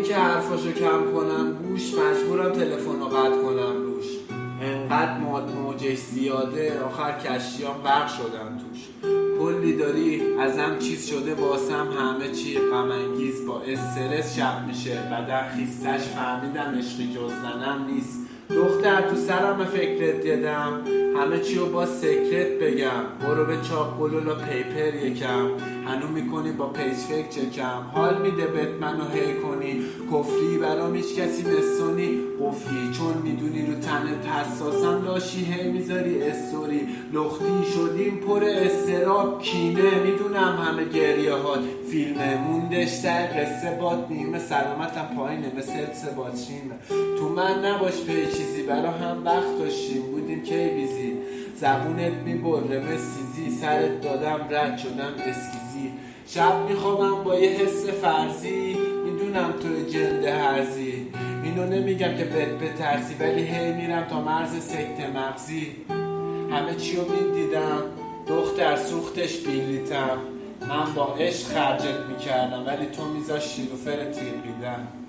اینکه حرفاشو کم کنم گوش، مجبورم تلفنو قطع کنم روش. انقدر موجش زیاده آخر کشتیام غرق شدن توش. کلی داری ازم چیز شده واسم همه چی غم انگیز، با استرس شب میشه بدن خیستش، فهمیدم عشقی جز زنم نیست. دختر تو سرم فکرت دیدم، همه چیو با سکرت بگم. برو به چاپ گلولا پیپر یکم، هنو میکنی با پیج فکر چکم. حال میده بهت منو هی کنی، کفری برام هیچ کسی نسونی. قفلی چون میدونی رو تنت حساسم، لاشی هی میذاری استوری. لختی شدیم پر استراب کینه، میدونم همه گریه هات فیلمه. موندش در قصه باد نیمه، سلامتم پایینه مثل سباتشینه. تو من نباش پی چیزی، برا هم وقت داشتیم بودیم کی بیزی. زبونت میبره مسیزی، سرت دادم رد شدم اسکیزی. شب میخوابم با یه حس فرضی، میدونم تو جنده هرزی. اینو نمیگم که بترسی، ولی هی میرم تا مرز سکته مغزی. همه چیو میدیدم دختر سوختش بیلیتم. من با عشق خرجت میکردم، ولی تو میذاشتی رو فر تیغیدم.